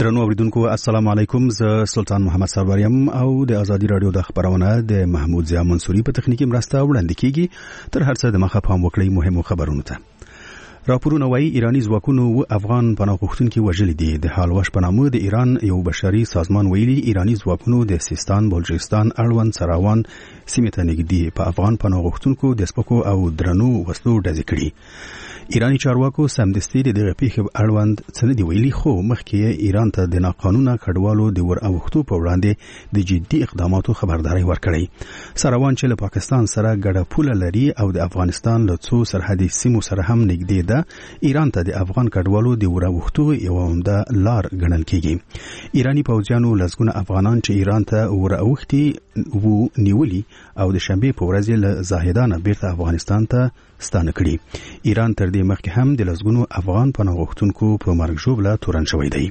درنو اوریدونکو السلام علیکم، زه سلطان محمد سروریم او د ازادي رادیو د خبرونه د محمود ضیا منصوري په تخنیکی مرسته وړاندې کیږي. تر هر څه د مخه پام وکړئ مهمو خبرونو ته. راپورونه وايي ایرانی ځواکونو افغان پناه غوښتونکي وژلي دي. د حالوش په نامه د ایران یو بشري سازمان ویلي ایرانی ځواکونو د سیستان، بلوچستان، اړوند سراوان سیمې ته نږدې په افغان پناه غوښتونکو د سپکو او درنو وسلو ډزې کړي. ایرانی چارواکو سمدستي د دغه پیښې اړوند څه نه دی ویلي، خو مخکې ایران ته د ناقانونه کډوالو د ور اوښتو په وړاندې د جدي اقداماتو خبرداري ورکړي. سراوان چې له پاکستان سره ګډه پوله لري او د افغانستان له څو سرحدي سیمو سره هم نږدې ده، ایران ته د افغان کډوالو د ور اوښتو یو عمده لار ګڼل کیږي. ایرانی پوځیانو لسګونه افغانان چې ایران ته ور اوښتي وو نیولي او د شنبه په ورځ له زاهدانه بیرته افغانستان ته ستانه کړي. ایران تر دې مخکې هم د لسګونو افغان پناه غوښتونکو په مرګ ژوبله تورن شوی دی.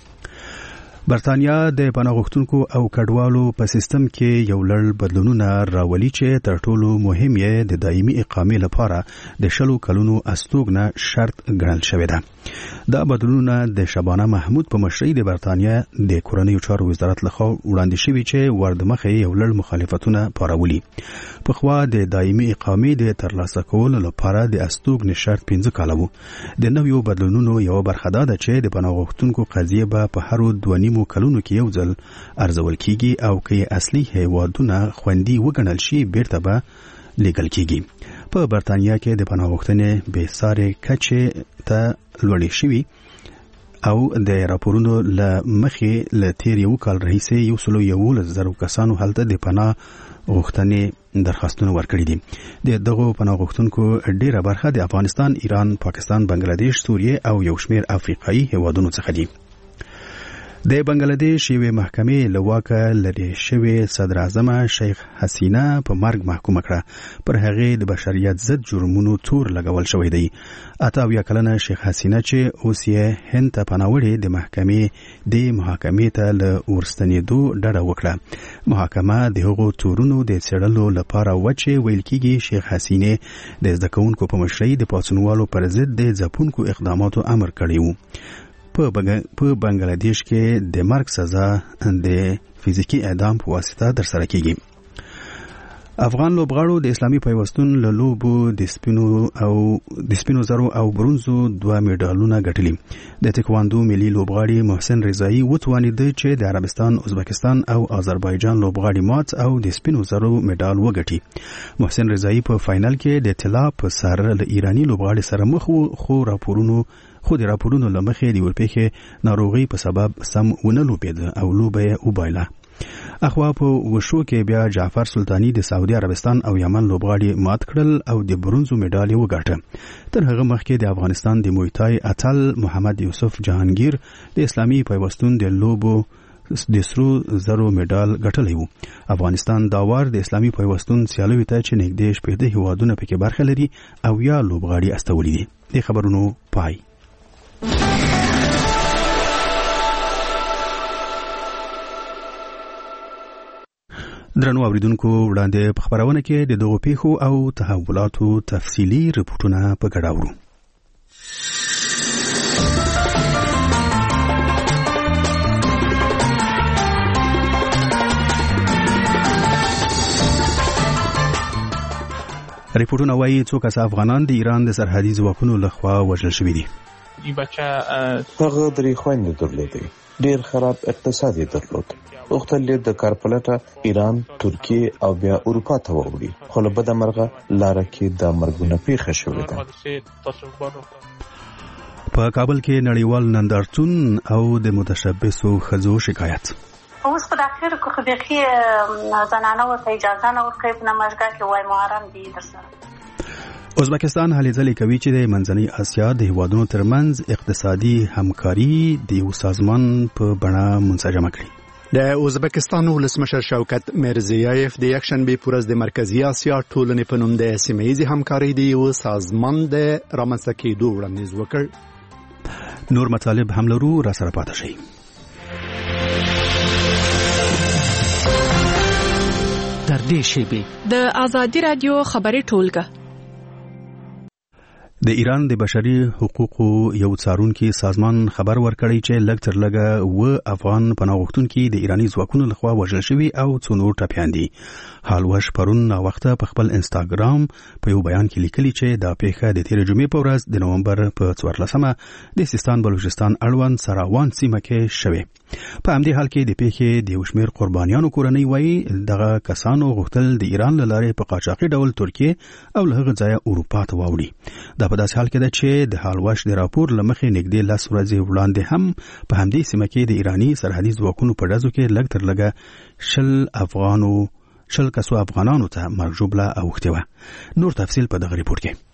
برتانیا د پناه غوښتونکو او کډوالو په سیستم کې یو لړ بدلونونه راولي چې تر ټولو مهم یې د دایمي اقامې لپاره د 10 کلونو استوګنه شرط ګڼل شوی ده. دا بدلونونه د شبانه محمود په مشرۍ د برتانیا د کورنیو چارو وزارت لخوا وړاندې شوي چې وردمخه یو لړ مخالفتونه پارولي. پخوا د دایمي اقامې د ترلاسه کولو لپاره د استوګنې شرط 15 کاله و. د نویو بدلونونو یو برخه ده چې د پناه غوښتونکو قضیه به په هر 2.5 کلونو کې یو ځل ارزول کیږي او کې اصلي هیوادونه خوندي وګڼل شي بیرته به لیږل کیږي. په برتانیا کې د پناه غوښتنې به ساري کچې ته لوړې شوي او د راپورونو له مخې له تیر یو کال راهیسې 111,000 کسانو هلته د پناه غوښتنې درخواستونه ورکړي دي. د دغو پناه غوښتونکو ډیره برخه د افغانستان، ایران، پاکستان، بنگلاديش، سوریه او یو شمېر افریقایي هیوادونو څخه دي. د بنگلاديش یوې محکمې له واکه لرې شوې صدر اعظم شیخ حسینه په مرګ محکومه کړه. پر هغې د بشریت ضد جرمونو تور لګول شوی دی. 88 کلنه شیخ حسینه چې اوس یې هند ته پناه وړې د محکمې د محاکمې ته له ورستنېدو ډډه وکړه. محاکمه د هغو تورونو د څېړلو لپاره وچې ویل کېږي. شیخ حسینه د زده کوونکو په مشرۍ د پاڅونوالو پر ضد د ځپونکو اقداماتو امر کړی و. په بنگلاديش کې د مرګ سزا د فزیکی اعدام په واسطه در سره کیږي. افغان لوبغاړو د اسلامي پیوستون له لوبو د سپینو زرو او برونزو 2 میډالونه ګټلي. د تکواندو ملي لوبغاړي محسن رضایی وتوانید چې د عربستان، ازبکستان او آذربایجان لوبغاړي مات او د سپینو زرو میډال وګټي. محسن رضایی په فائنل کې د طلا په سر له ایرانی لوبغاړي سره مخ وو، خو د راپورونو لمخې د ورپېښې ناروغي په سبب سم ونه لوبېد او لوبه وبایله. اخوا په وشو کې بیا جعفر سلطانی د سعودي عربستان او یمن لوبغاړي مات کړل او د برونزو میډال یې وګاټه. تر هغه مخکې د افغانستان د مویتای اتل محمد یوسف جهانگیر د اسلامي پیوستون د لوبو د سرو زرو میډال ګټلی و. افغانستان دا وار د اسلامي پیوستون سیالیو ته چې نږدې 15 هیوادونه پکې برخه لري او یا لوبغاړي استولي دي. د خبرونو پای. درنو اوریدونکو، وړاندې په خبرونه کې د دغو پیښو او تحولاتو تفصیلي رپورټونه په ګډه اورو. رپورټونه وايي څو کسه افغانان د ایران د سرحدي ځواکونو لخوا وژل شوي دي. هغه درې خويندې درلودې. ډیر خراب اقتصاد یې درلود. غوښتل د کارپلټه ایران، ترکیه او بیا اروپا ته وړي، خو له بده مرغه لاره کې د مرګونه پیښه شوې ده. په کابل کې نړیوال نندارتون او د متشبثو ښځو شکایت. اوس په اخر کې خو بيخي زنانه ورته اجازه نه ورکوي په نمازګاه کې وای محرم دي درسره. ازبکستان هلې ځلې کوي چې د منځنۍ اسیا د هیوادونو ترمنځ اقتصادي همکاري د یو سازمان په بڼه منسجمه کړي. د ازبکستان ولسمشر شوکت میرزیایف د یکشنبه پر ورځ د مرکزی اسیا ټولنې په نوم د سیمه‌ییزې همکاري د یو سازمان د رامنځته کېدو وړاندیز وکړ. نور مطالب هم لرو، را سره پاتې شئ. در دې شیبې د ازادي رادیو خبري ټولګه د ایران د بشري حقوقو یو څارونکي سازمان خبر ورکړی چې لږ تر لږه و افغان پناهغوښتونکي د ایرانی ځواکونو لخوا وژل شوي او څو نور ټپیان دي. حالوش پرون وخته په خپل انستاګرام په یو بیان کې لیکلي چې دا پیښه د تیر جمعې په ورځ د نومبر په 14مه د سیستان بلوچستان اړوند سراوان سیمه کې شوه. په همدې حال کې د پیښې د یو شمېر قربانیانو کورنۍ وایي دغه کسانو غوښتل د ایران له لارې په قاچاقي ډول ترکیه او له هغه ځایه اروپا ته واوړي. دا په داسې حال کې ده چې د حالوش د راپور له مخې نږدې 10 ورځې وړاندې هم په همدې سیمه کې د ایرانی سرحدي ځواکونو په ډزو کې لږ تر لږه 10 کسو افغانانو ته مرګ ژوبله اوښتې وه. نور تفصیل په دغه ریپورت کې.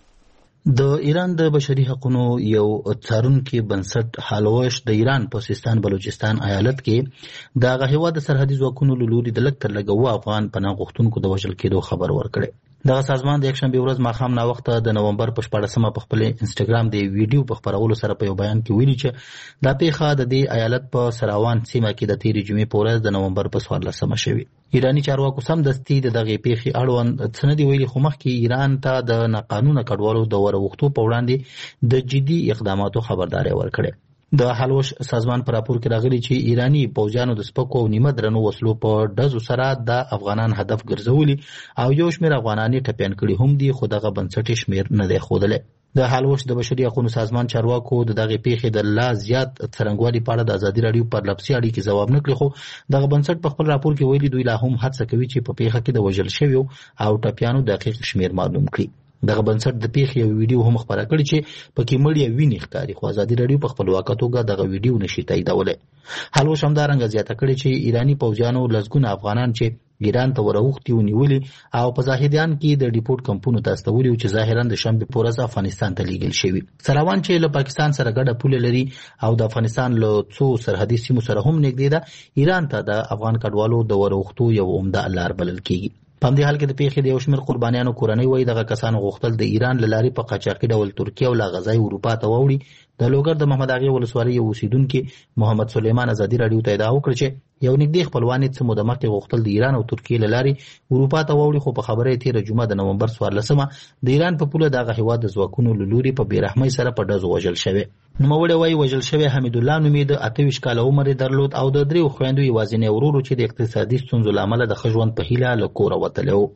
د ایران د بشري حقوقو یو څارونکي بنسټ حالوش د ایران په سیستان بلوچستان ایالت کې د هغه د سرحدي ځواکونو له لوري د لږ تر لږه افغان پناهغوښتونکو د وژل کېدو خبر ورکړی. دغه سازمان د یک شنبه ورځ ماښام نا وخت د نومبر په 14مه په خپل انستګرام د ویډیو په خبرولو سره په یو بیان کې ویلي چې دا پیښه د دې ایالت په سراوان سیمه کې د تیرې جمعې په ورځ د نومبر په 14مه شوې. ایرانی چارواکو سم دستي د دغه پیښې اړوند څه دی ویلي، خو مخکې ایران ته د ناقانونه کډوالو د وروختو په وړاندې د جدي اقداماتو خبرداري ورکړه. د حالوش سازمان پر راپور کې راغلي چې ایرانی پوځیانو د سپکو او نیمه درنو وسلو په ډزو سره د افغانان هدف ګرځولي او یو شمېر افغانانی ټپیان کړي هم دي، خو دغه بنسټي شمېر نه دی ښودلی. د حالوش د بشري حقوقو سازمان چارواکو د دغه پیښې د لا زیات څرنګوالي په اړه د ازادي راډیو پر لپسي اړیکې ځواب نه کړی، خو دغه بنسټ په خپل راپور کې ویلي دوی لا هم هڅه کوي چې په پیښه کې د وژل شویو او ټپیانو دقیق شمېر معلوم کړي. دغه بنسټ د پیښې یو ویډیو هم خبره کړې چې پکې مړی ویني ښکاري، خو ازادي راډیو په خپلواکه توګه دغه ویډیو نشي تاییدولی. حالوش همدارنګه زیاته کړې چې ایرانی پوځیانو لسګونه افغانان چې ایران ته وروختي ونیولي او په زاهدیان کې د ډیپورټ کمپونو ته استولي چې ظاهرا د شنبه په ورځ افغانستان ته لیږل شوي. سراوان چې له پاکستان سره ګډه پوله لري او د افغانستان له څو سرحدي سیمو سره هم نږدې ده، ایران ته د افغان کډوالو د وروختو یو عمده لار بلل کیږي. په همدې حال کې د پیښې د یو شمېر قربانیانو کورنۍ وایي دغه کسانو غوښتل د ایران له لارې په قاچاقي ډول ترکیه او لا غځای اروپا ته واوړي. د لوګر د محمد اغې ولسوالۍ یو اوسیدونکي محمد سلیمان ازادي راډیو ته ادعا وکړه چې یو نږدې خپلوان یې څه موده مخکې غوښتل د ایران او ترکیې له لارې اروپا ته واوړي، خو په خبره یې تېره جمعه د نومبر 14مه د ایران په پوله دغه هېواد د ځواکونو له لوري په بېرحمۍ سره په ډزو وژل شوی. نوموړی وایي وژل شوی حمیدالله نومېده، 28 کاله عمر یې درلود او د 3 خویندو یوازینی ورور چې د اقتصادي ستونزو له امله د ښه ژوند په هیله له کوره وتلی و.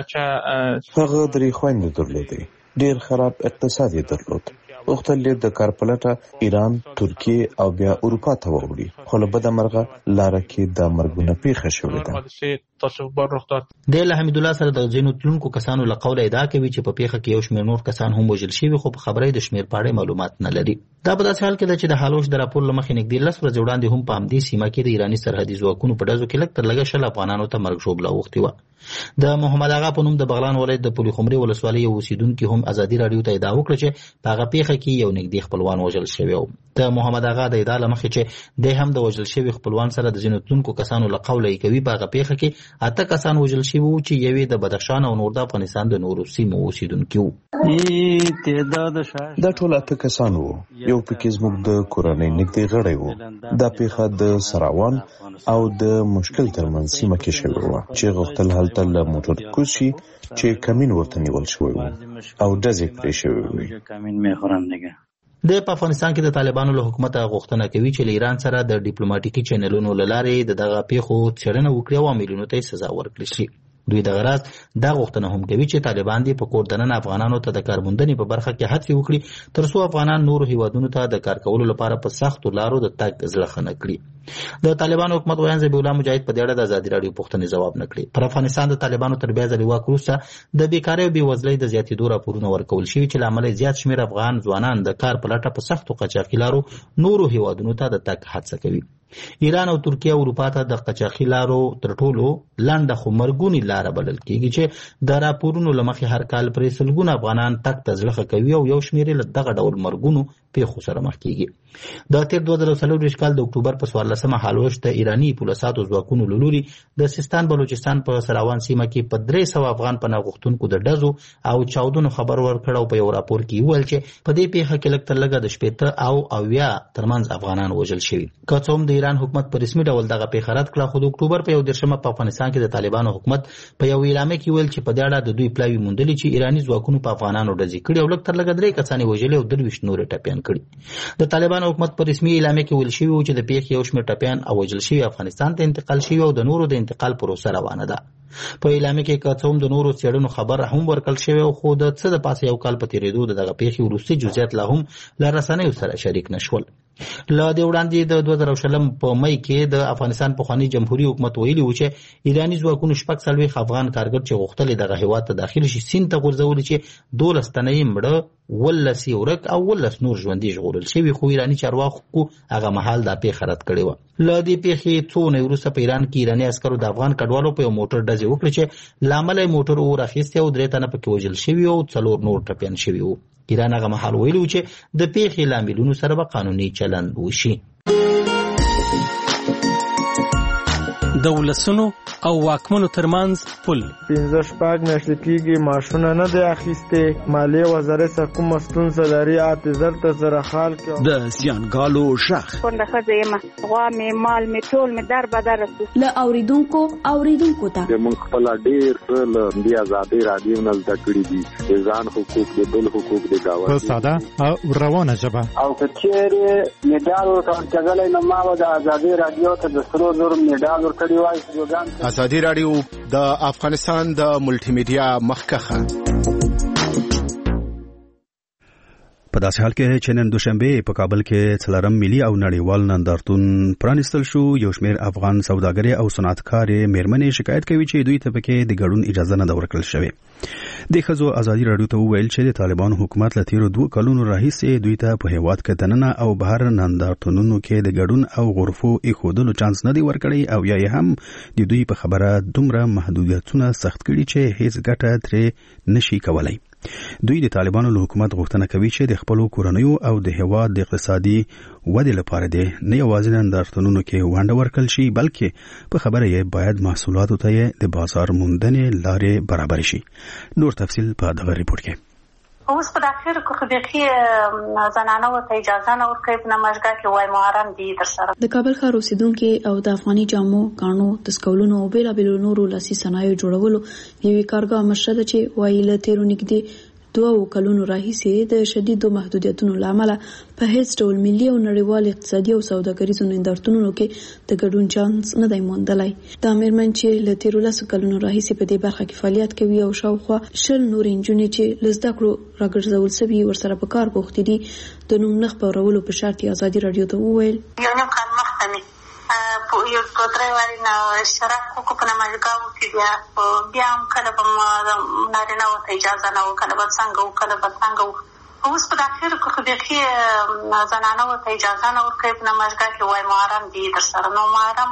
هغه 3 خویندې درلودې، ډېر خراب اقتصاد یې درلود. غوښتل یې د کار په لټه ایران، ترکیې او بیا اروپا ته واوړي، خو له بده مرغه لاره کې د مرګونه پیښه شوې ده. دی له حمیدالله سره د ځینو تلونکو کسانو له قوله ادعا کوي چې په پیښه کې یو شمېر نور کسان هم وژل شوي، خو په خبره د شمېر په اړه معلومات نه لري. دا په داسې حال کې ده چې د حالوش د راپور له مخې نږدې 10 ورځې وړاندې هم په همدې سیمه کې د ایراني سرحدي ځواکونو په ډزو کې لږ تر لږه 10 افغانانو ته مرګ ژوبله اوښتې وه. د محمد اغا په نوم د بغلان ولایت د پولي خمري ولسوالۍ یو اوسیدونکي هم ازادي راډیو ته ادعا وکړه چې په هغه پیښه کې یو نږدې خپلوان وژل شوی و. د محمد اغا د ادعا له مخې چې دی هم د وژل شوي خپلوان سره د ځینو تلونکو کسانو له قوله یې کوي په هغه پیښه کې 8 کسان وژل شوي وو چې یوې د بدخشان او نور د افغانستان د نورو سیمو اوسیدونکي وو. دا ټول 8 کسان وو، یو پکې زموږ د کورنۍ نږدې غړی وو. دا پیښه د سراوان او د مشکل ترمنځ سیمه کې شوې وه چې غوښتل هلته له موټر کوشي چې کمین ورته نیول شوی وو او ډزې پرې شوې وې. د په افغانستان کې د طالبانو له حکومته غوښتنه کوي چې له ایران سره د ډیپلوماټیکي چینلونو له لارې د دغه پیښو څېړنه وکړي او عاملینو ته سزا ورکړي شي. دوی دغه راز دا غوښتنه هم کوي چې طالبان دې په کور دننه افغانانو ته د کارموندنې په برخه کې هڅې وکړي ترڅو افغانان نورو هیوادونو ته د کار کولو لپاره په سختو لارو د تګ زړه ښه نه کړي. د طالبانو حکومت ویان ذبیح الله مجاهد په دې اړه د ازادي راډیو پوښتنې ځواب نه کړي. پر افغانستان د طالبانو تر بیا ځلې واک وروسته د بیکارۍ او بېوزلۍ د زیاتېدو راپورونه ورکول شوي چې له امله زیات شمېر افغان ځوانان د کار په لټه په سختو قاچاقي لارو نورو هیوادونو ته د تګ هڅه کوي. ایران او ترکیه اروپا ته د قاچاقي لارو تر ټولو لنډه خو مرګونې لاره بلل کېږي چې د راپورونو له مخې هر کال پرې سلګونه افغانان تګ ته زړه ښه کوي او یو شمېر یې له دغه ډول مرګونو پیښو سره مخ کېږي. د تېر 2024 کال د اکتوبر په 14مه حالوش د ایراني پولساتو ځواکونو له لوري د سیستان بلوچستان په سراوان سیمه کې په 300 افغان پناه غوښتونکو د ډزو او چاودنو خبر ورکړ او په یو راپور کې ویل چې په دې پیښه کې لږ تر لږه د 80 او 90 ترمنځ افغانان وژل شوي. که څه هم د ایران حکومت په رسمي ډول دغه پیښه رد کړه، خو د اکتوبر په 1 په افغانستان کې د طالبانو حکومت په یو اعلامیه کې ویل چې په دې اړه د دوی پلاوی موندلي چې ایراني ځواکونو په افغانانو ډزې کړي او لږ تر لږه 3 کسان وژلي او 23 نور ټپیان کړي. د طالبانو حکومت په رسمي اعلامیه کې ویل شوی چې د پیښې یو شمېر ټپیان او وژل شوي افغانستان ته انتقال شوي او د نورو د انتقال پروسه روانه ده. په اعلامیه کې که څه هم د نورو څېړنو خبر هم ورکړل شوی خو د څه د پاسه یو کال په تېرېدو د دغه پیښې وروستي جزئیات لا هم له رسنیو سره شریک نشول. له دې وړاندې د 2020 په مئی کې د افغانستان پخوانی جمهوریت حکومت ویلي و چې ایراني ځواکونو 40 افغان کارګر چې غوښتل دغه هیواد ته داخل شي سین ته غورځول چې 12 تنه یې مړه، 12 ورک او 12 نور ژوندي ژغورل شوي، خو ایراني چارواکو هغه مهال دا پیښه رد کړې وه. له دې پیښې څو ورځې وروسته په ایران کې ایراني عسکرو د افغان کډوالو په یو موټر ډزې وکړې چې له امله یې موټر اور اخیستی او 3 تنه پکې وژل شوي او 4 نور ټپیان شوي وو. ایران هغه مهال ویلي و چې د پیښې لاملونو سره به قانوني چلند وشي. د ولسونو او واکمنو ترمنځ پل 15 میاشتې کېږي معاشونه نه دی اخیستې، مالیې وزارت څخه کومه ستونزه لري، اعتذار ته سره حال کې د زیانګالو شخ کونډه ښځه یم، غوا مې مال مې ټول مې در بدر رسو له اوریدونکو ته موږ خپل ډېر څه له دې ازادۍ راډیو نه زده کړي دي، د ځان حقوق د بل حقوق د گاونډي په ساده او روانه ژبه. او که چېرې میډال ورکړلی نو ما به د ازادۍ راډیو ته د 3,000 میډال ورکړی وای. ازادي راډیو د افغانستان د ملټي میډیا مخکخه. په داسې حال کې چې نن دوشنبه په کابل کې څلورم ملي او نړیوال نندارتون پرانیستل شو، یو شمېر افغان سوداګري او صنعتکارې میرمنې شکایت کوي چې دوی ته پکې د ګډون اجازه نه ده ورکړل شوې. د ښځو ازادي راډیو ته وویل چې د طالبانو حکومت له تیرو 2 کلونو راهیسې دوی ته په هیواد کې دننه او بهر نندارتونونو کې د ګډون او غرفو ایښودلو چانس نه دی ورکړی، او یا هم د دوی په خبره دومره محدودیتونه سخت کړي چې هیڅ ګټه ترې نشي کولای. دوی د طالبانو له حکومت غوښتنه کوي چې د خپلو کورنیو او د هیواد د اقتصادي ودې لپاره د نه یوازې نندارتونونو کې ونډه ورکړل شي، بلکې په خبره یې باید محصولاتو ته د بازار موندنې لارې برابر شي. نور تفصیل په دغه ریپورت کې. اوس په اخر کې خو بيخي زنانه ته اجازه نه ورکوي په نمایشګاه کې وای محرم دي در سره. د کابل ښار اوسیدونکو او د افغاني جامو کانو د سکولونو او بیلابیلو نورو لاسي صنایعو جوړولو یوې کارګاه مشره ده چې وایي له تیرو نږدې 2 کلونو راهیسې د شدیدو محدودیتونو له امله په هیڅ ډول ملي او نړیوال اقتصادي او سوداګریزو نندارتونونو کې د ګډون چانس نه دی موندلی. دا میرمن چې له تیرو 10 کلونو راهیسې په دې برخه کې فعالیت کوي او شاوخوا 20 نور نجونې چې له زده کړو راګرځول شوي ورسره په کار بوختې دي، د نوم نه خپرولو په شرط یې ازادي راډیو ته وویل یو نیم کال مخکې یو 2-3 واري نه اشتراک وکړو په نمایشګاهو کې، بیا هم کله به نارینه ته اجازه نه وه، کله به څنګه وو، کله به څنګه وو. اوس په اخر کې خو بيخي زنانه ته اجازه نه ورکوي په نمایشګاه کې وای محرم دي در سره. نو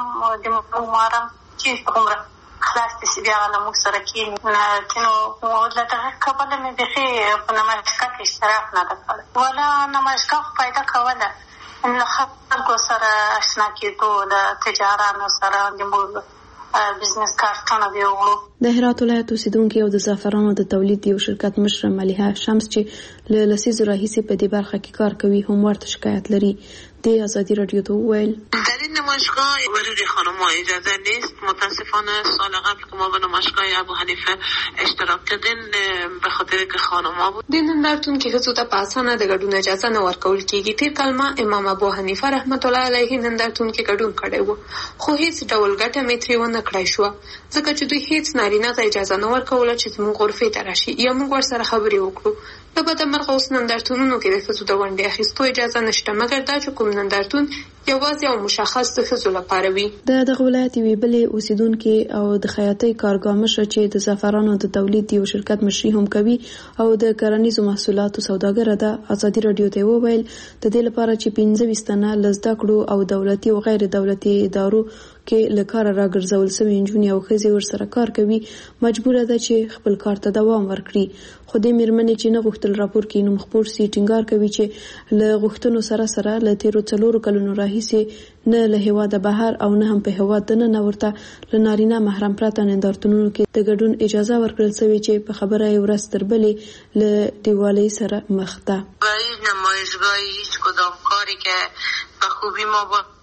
محرم چې عمره خلاص دي بیا له موږ سره کېني، نو له دغه کبله مې بيخي په نمایشګاه کې اشتراک نه ده کړی، ولا نمایشګاه فایده کوله له خلکو سره اشنا کېدو، د تجارانو سره د بزنس کارتونه دی وغلو. د هرات ولایت اوسیدونکو او د زعفرانو د تولید یو شرکت مشره ملیحه شمس چې له لسیزو راهیسې په دې برخه کې کار کوي هم ورته شکایت لري. د ازادي راډیو ته وویل در این نمایشگاه ورود خانم‌ها اجازه نیست. متاسفانه سال قبل که ما به نمایشگاه ابو حنیفه اشتراک کردیم به خاطر که خانم‌ها بود. د نندارتون کې ښځو ته په اسانه د ګډون اجازه نه ورکول کېږي. تیر کال ما امام ابو حنیفه رحمت الله علیه نندارتون کې ګډون کړی و، خو هیڅ ډول ګټه مې ترې ونه کړای شوه، ځکه چې دوی هیڅ نارینه ته اجازه نه ورکوله چې زموږ غرفې ته راشي یا موږ ورسره خبرې وکړو. له بده مرغه اوس نندارتونونو کې د ښځو د ونډې اخیستو اجازه نشته، مګر دا چې کوم نندارتون یوازې او مشخص د ښځو لپاره وي. د دغه ولایت یوې بلې اوسیدونکې او د خیاطۍ کارګاه مشره چې د زعفرانو د تولید یو شرکت مشري هم کوي او د کرنیزو محصولاتو سوداګره ده، ازادي راډیو ته وویل د دې لپاره چې 25 تنه له زده کړو او دولتي او غیر دولتي ادارو کې له کاره راګرځول شوي نجونې او ښځې ورسره کار کوي مجبوره ده چې خپل کار ته دوام ورکړي. خو دې میرمنې چې نه غوښتل راپور کې نوم خپور سي ټینګار کوي چې له غوښتنو سره سره له تیرو 4 کلونو راهیسې نه له هیواده بهر او نه هم په هیواد دننه ورته له نارینه محرم پرته نندارتونونو کې د ګډون اجازه ورکړل شوې چې په خبره یې ورځ تر بلې له دیوالۍ سره مخ ده. برای نمایشگاه هیچ کدام کاری که به خوبی ما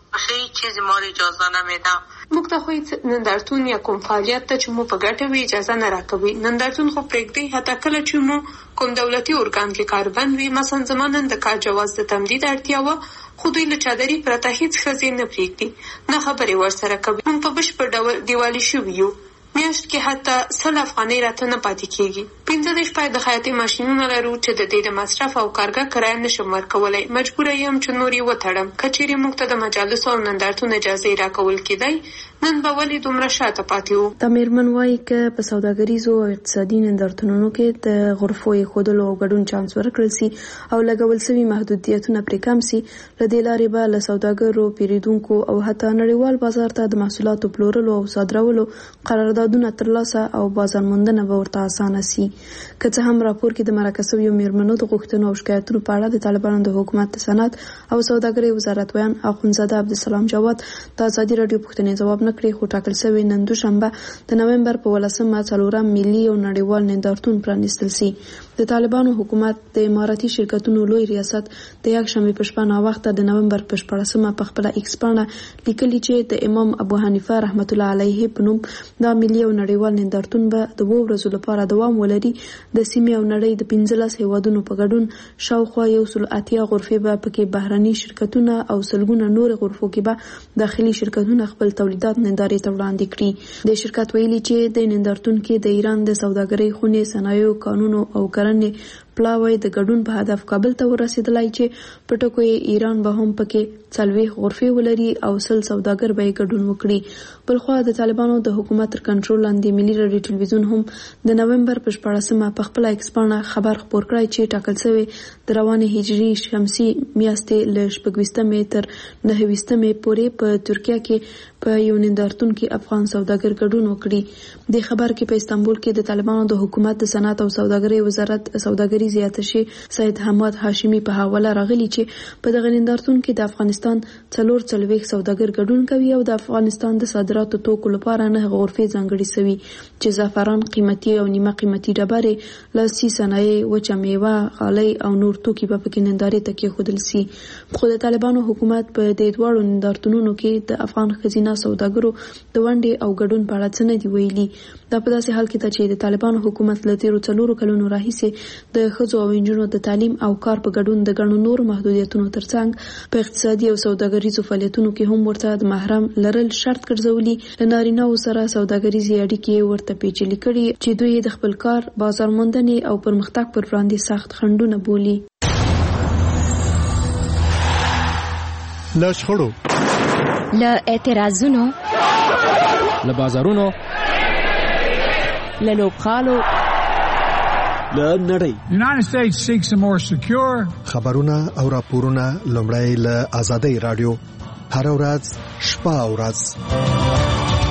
هیچ چیزی ما اجازه نمیده. موږ ته خو هیڅ نندارتون یا کوم فعالیت ته چې مو په ګټه وي اجازه نه راکوي. نندارتون خو پرېږدي حتی کله چې مو کوم دولتي ارګان کې کاربند وي. مثلا زما نن د کار جواز د تمدید اړتیا وه، خو دوی له چادري پرته هیڅ ښځې نه پرېږدي، نه خبرې ورسره کوي. موږ په بشپړ ډول دیوالي شوي یو. میاشت کې حتی 100 افغانۍ راته نه پاتې کېږي. 15 پای د خیاطۍ ماشینونه لرو چې د دې د مصرف او کارګه کرایه نشم ورکولی. مجبوره یم چې نور یې وتړم. که چیرې موږ ته د مجالسو او نندارتون اجازه راکول کېدی، نن به ولې دومره شاته پاتې وو. دا مېرمن وایي که په سوداګریزو او اقتصادي نندارتونونو کې د غرفو ایښودلو او ګډون چانس ورکړل سي او لګول سوي محدودیتونه پرې کم سي، له دې لارې به له سوداګرو، پیرودونکو او حتی نړیوال بازار ته د محصولاتو پلورلو او صادرولو قراردادونه ترلاسه او بازار موندنه به ورته اسانه سي. که څه هم راپور کې د مرکه شویو مېرمنو د غوښتنو او شکایتونو په اړه د طالبانو د حکومت د صنعت او سوداګرۍ وزارت ویان اخوندزاده عبدالسلام جواد د ازادي راډیو پوښتنې ځواب نه کړی، خو ټاکل شوی نن دوشنبه د نومبر په 18 څلورم ملي او نړیوال نندارتون پرانیستل سي. د طالبانو حکومت د اماراتي شرکتونو لوی ریاست د یکشنبه په شپه نا وخت د نومبر په 14مه په خپل ایکس باندې لیکلي چې د امام ابو حنیفه رحمت الله علیه په نوم د ملي او نړیوال نندارتون به د 2 ورځو لپاره دوام ولري. د سیمې او نړۍ د 15 هیوادونو په ګډون شاوخوا 180 غرفې به پکې بهرني شرکتونه او سلګونه نور غرفو کې به داخلي شرکتونه خپل تولیدات نندارې ته وړاندې کړي. د شرکت ویلي چې د نندارتون کې د ایران د سوداګرۍ خونې، صنایعو، قانونو او کرنې پلاوی د ګډون په هدف کابل ته ورسېدلای چې په ټکو ایران به هم پکې 40 غرفې ولري او 100 سوداګر به ګډون وکړي. بلخوا د طالبانو د حکومت تر کنټرول لاندې ملي راډیو ټلویزیون هم د نومبر په 14مه په خپل ایکس باندې خبر خپور کړی چې ټاکل شوی د روانې هجري شمسي میاشتې له 26 تر 29 پورې په ترکیه کې په یو نندارتون کې افغان سوداګر ګډون وکړي. د خبر کې په استانبول کې د طالبانو د حکومت د صنعت او سوداګرۍ وزارت سوداګري زیاتشي سید حماد هاشمی په حواله راغلی چې په دغه نندارتون کې د افغانستان 44 سوداګر ګډون کوي او د افغانستان د صادراتو توکو لپاره 9 غرفې ځانګړې شوي چې زعفران، قیمتي او نیمه قیمتي ډبرې، لاسي صنایع، وچه میوه، غالۍ او نور توکي به پکې نندارې ته کېښودل سي. خو د طالبانو حکومت په دې دواړو نندارتونونو کې د افغان ښځینه سوداګرو د ونډې او ګډون په اړه څه نه دي ویلي. دا په داسې حال کې ده چې د طالبانو حکومت له تیرو 4 کلونو راهیسې د ښځو او نجونو د تعلیم او کار په ګډون د ګڼو نورو محدودیتونو ترڅنګ په اقتصادي او سوداګریزو فعالیتونو کې هم ورته د محرم لرل شرط ګرځولي. له نارینه‌و سره سوداګریزې اړیکې ورته پیچلې کړي چې دوی د خپل کار، بازار موندنې او پرمختګ پر وړاندې سخت خنډونه بولي. له شخړو، له اعتراضونو، له بازارونو، له لوبغالو، له نړۍ. United States seeks a more secure. خبرونه او راپورونه لومړی له آزادۍ رادیو هر ورځ شپه او ورځ.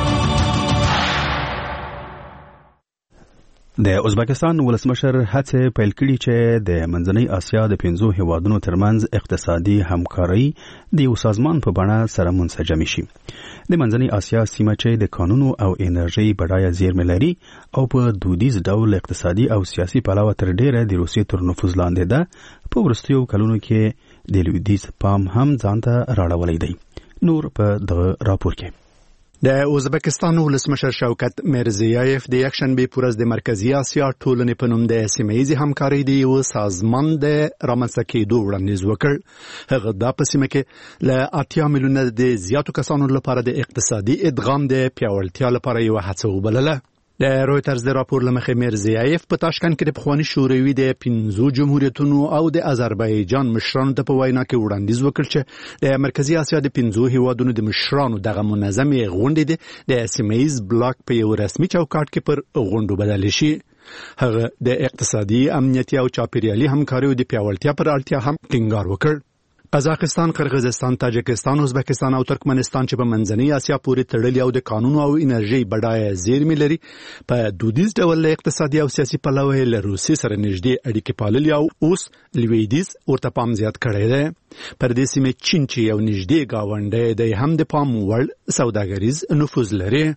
د ازبکستان ولسمشر هڅه پیل کړي چې د منځنۍ اسیا د 5 هیوادونو ترمنځ اقتصادي همکاري د یو سازمان په بڼه سره منسجم شي. د منځنۍ اسیا سیمه چې د قانونو او انرژي بډایه زیرمې لري او په دودیز ډول اقتصادي او سیاسي پلوه تر ډیره د روسیې تر نفوذ لاندې ده، په وروستیو کلونو کې د لویدیز پام هم ځانته راړولې دی. نور په دغه راپور کې د ازبکستان ولسمشر شوکت میرزیایف د یکشنبه په ورځ د مرکزی اسیا ټولنې په نوم د سیمه‌ییزې همکارۍ د یو سازمان د رامنځته کېدو وړاندیز وکړ. هغه دا په سیمه کې له 80 میلیونه د زیاتو کسانو لپاره د اقتصادي ادغام د پیاوړتیا لپاره یو هڅه وبلله. د رویټرز د راپور لمخې میرزیایف په تاشکند کې د پخوانی شوروي د 5 جمهوریتونو او د آذربایجان مشرانو ته په وینا کې وړاندیز وکړ چې د مرکزی اسیا د 5 هیوادونو د مشرانو دغه منظمې غونډې د سیمه‌ییز بلاک په یو رسمي چوکاټ کې پر غونډو بدل شي. هغه د اقتصادي، امنیتي او چاپیریالي همکاریو د پیاوړتیا پر اړتیا هم ټینګار وکړ. قزاقستان، قرغیزستان، تاجکستان، ازبکستان او ترکمنستان چې په منځنۍ اسیا پورې تړلي او د قانونو او انرژي بډایه زیرمې لري، په دودیز ډول له اقتصادي او سیاسي پلوه له روسیې سره نږدې اړیکې پاللي او اوس لویدیز ورته پام زیات کړی دی. پر دې سیمې چین چې یو نږدې ګاونډی دی هم د پام وړ سوداګریز نفوذ لري.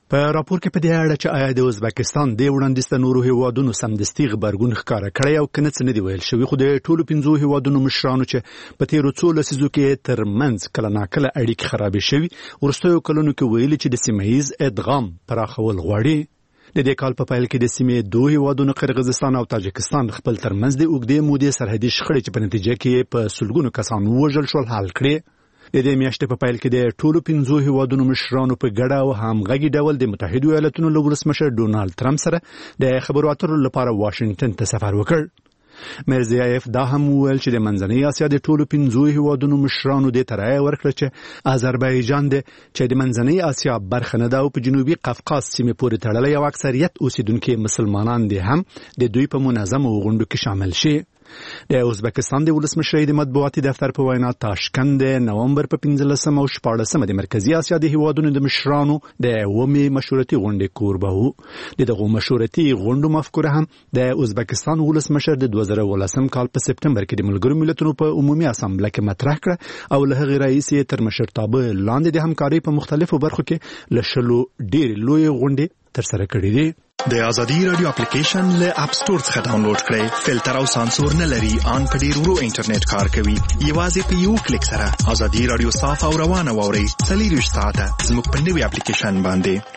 په راپور کې په دې اړه چې آیا د ازبکستان د وړاندیز ته نورو هیوادونو سمدستي غبرګون ښکاره کړی او کنه څه نه دی ویل شوی، خو د ټولو 5 هیوادونو مشرانو چې په تیرو څو لسیزو کې ترمنځ کله ناکله اړیکې خرابې شوي، وروستیو کلونو کې ویلي چې د سیمه ییز ادغام پراخول غواړي. د دې کال په پیل کې د سیمې 2 هیوادونو قرغیزستان او تاجکستان خپل ترمنځ د اوږدې مودې سرحدي شخړې چې په نتیجه کې په سلګونو کسان ووژل شول حل کړې. د دې میاشتې په پیل کې د ټولو 5 هیوادونو مشرانو په ګډه او همغږي ډول د متحده ایالاتونو له ولسمشر ډونالد ترامپ سره د خبرو اترو لپاره واشنگټن ته سفر وکړ. میرزیایف دا هم ویل چې د منځنۍ اسیا د ټولو 5 هیوادونو مشرانو د ترای ورکړه چې آذربایجان چې د منځنۍ اسیا برخه نه ده او په جنوبي قفقاز سیمې پورې تړلې او اکثریت اوسیدونکو مسلمانان دي هم د دوی په منظمو غونډو کې شامل شي. د ازبکستان د ولسمشر د مطبوعاتي دفتر په وینا تاشکند د نومبر په 15 او 14 د مرکزی اسیا د هیوادونو د مشرانو د ومه مشورتي غونډې کوربه وو. دغه مشورتي غونډو مفکوره هم د ازبکستان ولسمشر د 2018 کال په سپتمبر کې د ملګرو ملتونو په عمومي اسامبله کې مطرح کړ او له هغې رئیس تر مشرتابه لاندې د همکارۍ په مختلفو برخو کې لشلو ډېر لوی غونډې ترسره کړې دي. د ازادي رادیو اپلیکیشن له اپ سٹور څخه ډاونلوډ کړئ. فلټر او سانسور نه لري، ان په ډیر ورو انټرنیټ کار کوي. یوازې په یو کلیک سره ازادي رادیو صاف او روانه واورئ. 24 ساعته زموږ په نوي اپلیکیشن باندې.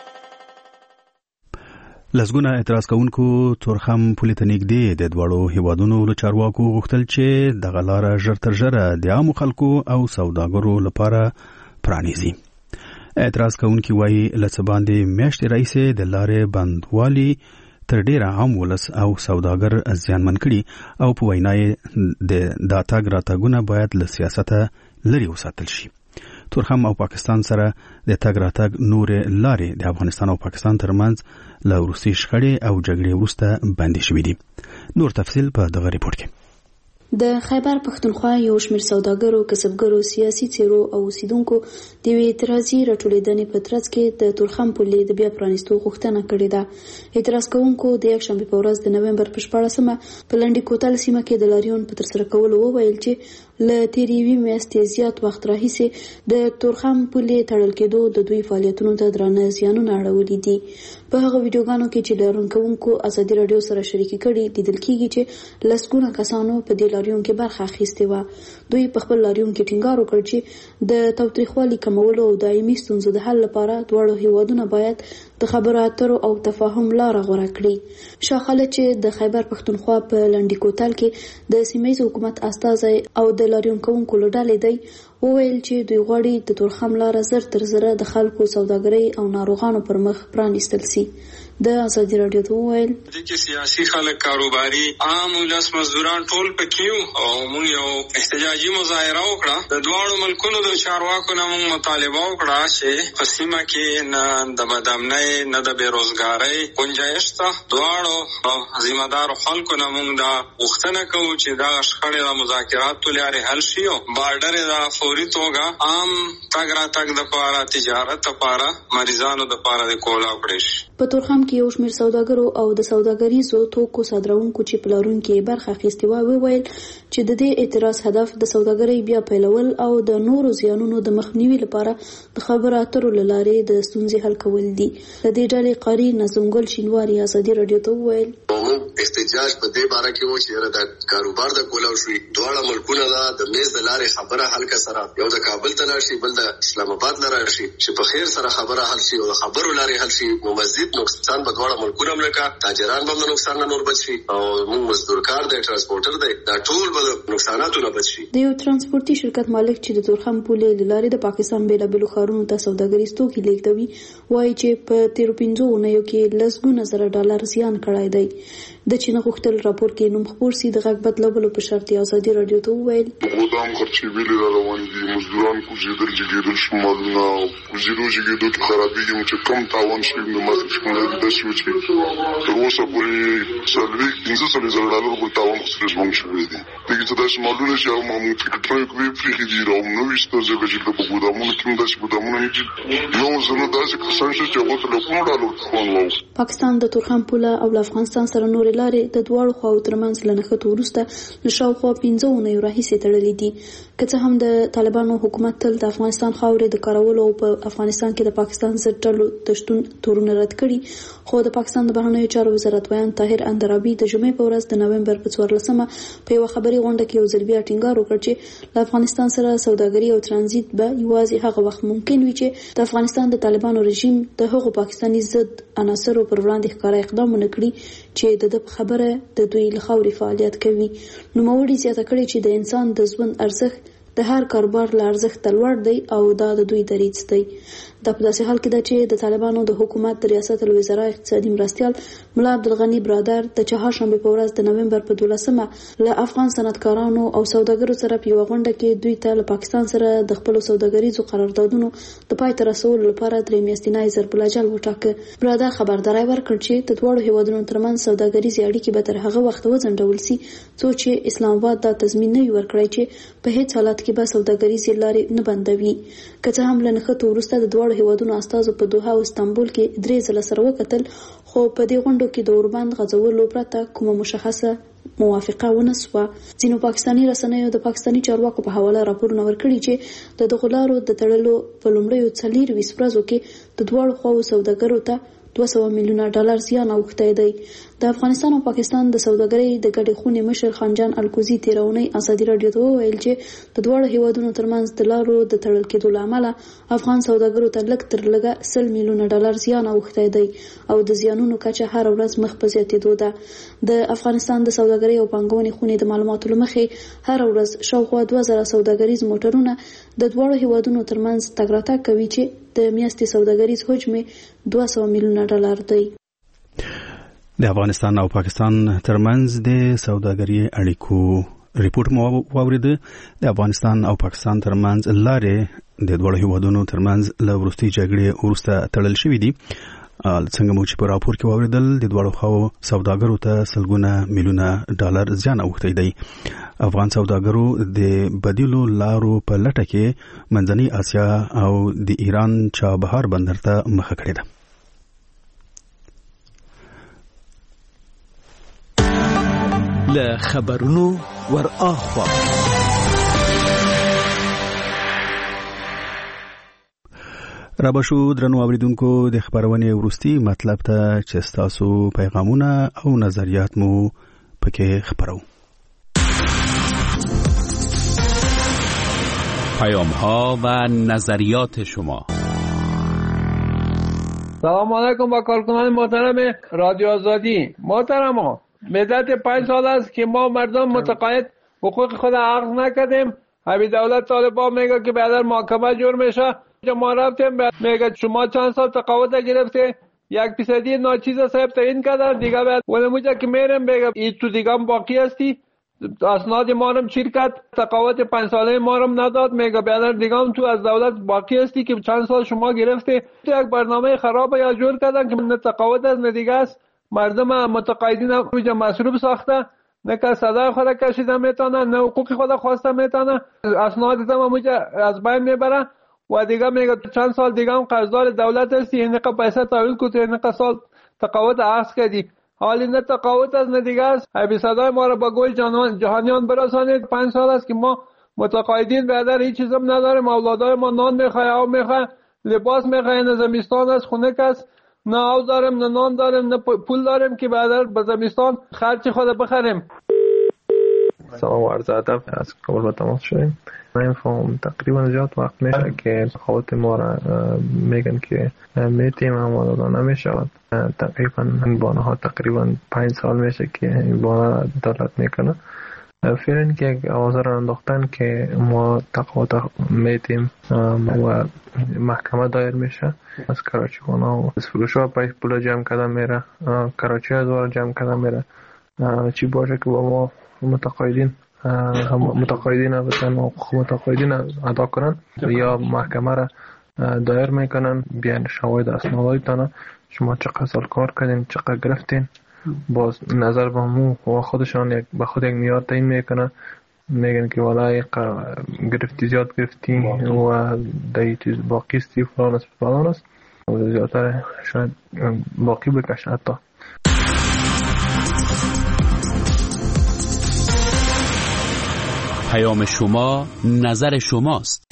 لسګونه اعتراض کوونکو تورخم پولې ته نږدې د دوړو هیوادونو له چارواکو غوښتل چې د غلاره ژر تر ژره د عامو خلکو او سوداګرو لپاره پرانیزي. اعتراض کوونکي وایي لڅ باندې میاشتې راهیسې د لارې بندوالي تر ډیره عام ولس او سوداګر زیانمن کړي او په وینا یې د تګ راتګونه باید له سیاسته لرې وساتل شي. تورخم او پاکستان سره د تګ راتګ نورې لارې د افغانستان او پاکستان ترمنځ له وروستۍ شخړې او جګړې وروسته بندي شوي دي. نور تفصیل په دغه ریپورت کې. د خیبر پښتونخوا یو شمېر سوداګرو، کسبګرو، سیاسي څیرو او اوسیدونکو د یوې اعتراضي راټولېدنې په ترڅ کې د تورخم پولې د بیا پرانیستو غوښتنه کړې ده. اعتراض کوونکو د یکشنبې په ورځ د نومبر په 14 په لنډي کوتل سیمه کې د لاریون په ترسره کولو وویل چې له تېرې یوې میاشتې زیات وخت راهیسې د تورخم پولې تړل کېدو د دوی فعالیتونو ته درانه زیانونه اړولي دي. په هغه ویډیوګانو کې چې لاریون کوونکو ازادي رادیو سره شریکي کړي لیدل کېږي چې لسګونه کسانو په دې لاریون کې برخه اخیستې وه. دوی په خپل لاریون کې ټینګار وکړ چې د تاوتریخوالي کمولو او دایمي ستونزو د حل لپاره دواړو هیوادونه باید د خبرو اترو او تفاهم لاره غوره کړي. شاخله چې د خیبر پښتونخوا په لنډي کوتل کې د سیمه ییز حکومت استازی او د لاریون کوونکو له ډلې دی وویل چې دوی غواړي د تورخم لاره زر تر زره د خلکو سوداګرۍ او ناروغانو پر مخ پرانیستل سي. د ازادي رادیو ته وویل د کې سیاسي خلک، کاروباري، عام ولس، مزدوران ټول پکې او موږ یو احتجاجي مظاهره وکړه. د دواړو ملکونو د چارواکو نه موږ مطالبه وکړه چې په سیمه کې نه د بدامنۍ نه د بیروزګارۍ گنجایش ته. دواړو ذمہ دارو خلکو نه موږ دا غوښتنه کوو چې دا شخړې د مذاکراتو لارې حل شي او بارډر د فوري توګه عام تګ راتګ دپاره، تجارت دپاره، مریضانو دپاره د کولاو کړی شي. په تورخم کې یو شمېر سوداګرو او د سوداګریزو توکو صادروونکو چې په لاریون کې برخه اخیستې وه وویل چې د دې اعتراض هدف د سوداګرۍ بیا پیلول او د نورو زیانونو د مخنیوي لپاره د خبرو اترو له لارې د ستونزې حل کول دي. د دې ډلې قاري نظمګل شینواري ازادي رادیو ته وویل احتجاج په دې باره کې و چې د کاروبار د کولاو شوي دواړه ملکونه د میز د لارې خبره حل که سره یو د کابل ته لاړ شي، بل د اسلام آباد نه راشي، چې په خیر سره خبره حل شي او د خبرو لارې حل شي. نو مزید نقصان په دواړه ملکونه ملکه تاجران به نقصان نه نور بچ شي او موږ مزدورکار دی، ترانسپورټر دی، دا ټول به نقصاناتو نه بچ شي. د یو ترانسپورتي شرکت مالک چې د تورخم پولې له لارې د پاکستان بیلابیلو ښارونو ته سوداګریز توکي لیږدوي وایي چې په تیرو 5 اونیو کې لسګونه زره ډالر زیان کړی دی. د چین غوښتل راپور کې نوم خپور سي د غږ بدلولو په شرط ازادي رادیو ته وویل ګودام خرچې ویلې را روان دي، مزدوران کوزیدل جګېدل شمالونه کوزیدو جګېدو کې خرابېږي چې کم تاوان شي نو ماته شمال داسې و چې تر اوسه پورې څلوېښت 15 زره ډالر پورې تاوان خسرې ژوند شوی دی. دغې ته داسې مالونه چې هغه معمول ټرک وې پرېښي دي راونویسته ځکه چې په ګودامونو کې هم داسې ګودامونه نه دي. یو ځل داسې کسان شته چې هغو ته لکونو ډالر خوند واوښت. پاکستان د تورخم پوله او له افغانستان سره نورې لارې د دواړو خواو ترمنځ له نښتو وروسته له شاوخوا 15 اونیو راهیسې تړلې دي. که څه هم د طالبانو حکومت تل د افغانستان خاورې د کارولو او په افغانستان کې د پاکستان ضد ډلو د شتون تورونه رد کړي، خو د پاکستان د بهرنیو چارو وزارت ویان طاهر اندرابي د جمعې په ورځ د نومبر په 14مه په یوه خبري غونډه کې یو ځل بیا ټینګار وکړ چې له افغانستان سره سوداګري او ترانزیت به یوازې هغه وخت ممکن وي چې د افغانستان د طالبانو رژیم د هغو پاکستاني ضد عناصرو پر وړاندې ښکاره اقدام ونه کړي چې د خبره د دوی له خاورې فعالیت کوي. نوموړي زیاته کړې چې د انسان د ژوند ارزښت د هر کاروبار له ارزښت لوړ دی او دا د دوی دریځ دی. دا په داسې حال کې ده چې د طالبانو د حکومت د ریاست الوزرا اقتصادي مرستیال ملا عبدالغني برادر د چهارشنبه په ورځ د نومبر په 12مه له افغان صنعتکارانو او سوداګرو سره په یوه غونډه کې دوی ته له پاکستان سره د خپلو سوداګریزو قراردادونو د پای ته رسولو لپاره 3 میاشتنی ضرب الاجل وټاکه. برادر خبرداری ورکړ چې د دواړو هیوادونو ترمنځ سوداګریزې اړیکې به تر هغه وخت وځنډول شي څو چې اسلام آباد دا تضمین نه ورکړي چې په هیڅ حالت کې به سوداګریزې لارې نه بندوي. که څه هم له نښتو وروسته د دواړو هیوادونو استازو په دوحه او استانبول کې 3 ځله سره وکتل، خو په دې غونډو کې د اوربند غځولو پرته کومه مشخصه موافقه ونه سوه. ځینو پاکستاني رسنیو د پاکستاني چارواکو په حواله راپورونه ورکړي چې د دغو لارو د تړلو په لومړیو 24 ورځو کې د دواړو خواو سوداګرو ته $200 میلیونه زیان اوښتی دی. د افغانستان او پاکستان د سوداګرۍ د ګډې خونې مشر خانجان الکوزي تیرونی ازادي رادیو ته وویل چې د دواړو هیوادونو ترمنځ د لارو د تړل کېدو له امله افغان سوداګرو ته لږ تر لږه $100 میلیونه زیان اوښتی دی او د زیانونو کچه هر ورځ مخ په زیاتېدو ده. د افغانستان د سوداګرۍ او پانګونې خونې د معلوماتو له مخې هر ورځ شاوخوا 2000 سوداګریز موټرونه د دواړو هیوادونو ترمنځ تګ راتګ کوي چې د میاشتې سوداګریز حجم $200 میلیونه دی. د افغانستان او پاکستان ترمنځ د سوداګرۍ اړیکو ریپورت مو واوریده. د افغانستان او پاکستان ترمنځ لارې د دوه هیوادونو ترمنځ له وروستي جګړې وروسته تړل شوې دي. څنګه مو چې په راپور کې واوریدل د دوه خواو سوداګرو ته $100 میلیونه زیان اوښتی دی. افغان سوداګرو د بدیلو لارو په لټه کې منځنۍ اسیا او د ایران چابهار بندر ته مخه کړې ده. له خبرونو ور اخوا رابشو درنو اوریدونکو د خبرونه وروستي مطلب ته چې تاسو پیغامونه او نظریات مو پکې خبرو. پیام ها و نظریات شما. سلام علیکم با کارکنان محترم رادیو آزادی. محترم مدت 5 سال است که ما مردم متقاعد حقوق خود عرض نکردیم. همین دولت طالبان میگه که بعد محاکمه جور میشه. ما رفتیم میگه شما چند سال تقاعد گرفته 1% ناچیز صاحب تعیین کردن دیگه بعد ولموجه که میرم میگه این تو دیگه باقی هستی اسناد ما هم شرکت تقاعد 5 ساله ما هم نداد میگه بعد دیگه هم تو از دولت باقی هستی که چند سال شما گرفته. تو یک برنامه خراب یا جور کردن که نه تقاعد از نه دیگه است. مردم متقاعدین هم مصروف ساخته نه که صدای خود کشیده میتونه نه حقوق خود خواسته میتونه. اسناد هم از بین میبره و دیگه میگه چند سال دیگه هم قرضدار دولت هستی اینقدر پیسه تحویل کنی اینقدر سال تقاعد عرض کردی. حالی نه تقاعد از نه دیگه است. ابی صدای ما را با گل جهانیان برسانید. 5 سال است که ما متقاعدین برادر هیچ چیز هم نداریم. اولادای ما نان میخواه آب میخواه لباس میخواه نه زمستان است خنک است نه آب داریم نه نان داریم نه پول داریم که برادر به زمستان خرچ خود بخریم. سلام و عرض ادب از کابل با تماس شدیم. من فهم تقریبا زیاد وقت میشه که خواهد ما را میگن که میتیم اما داده نمیشود. تقریبا بانه ها تقریبا 5 سال میشه که این بانه را دولت میکنه. فعلا که یک آوازه را انداختن که ما تقاعد میتیم و محکمه دایر میشه. از کراچی بانه از فروش ها پول جمع کردن میره. کراچی ها دوار جمع کردن میره. چی باشه که با ما متقاعدین البته حقوق متقاعدین ادا کنن یا محکمه را دایر میکنن بیان شواهد اسنادتان شما چقدر سال کار کردین چقدر گرفتین باز نظر به مو و خودشان به خود یک معیار تعیین میکنن میگن که والا گرفتی زیاد گرفتی و دایی چیز باقی استی فلان است و زیادتر شاید باقی بکشه حتی. پیام شما نظر شماست.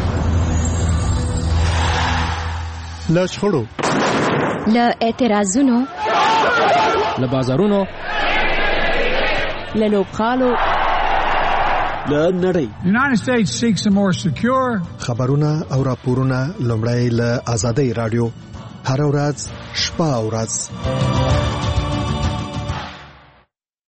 لشخړو له اعتراضونو له بازارونو له لوبخالو له نړۍ. United States seeks a more secure خبرونه او راپورونه لومړی له آزادۍ رادیو هر ورځ شپه او ورځ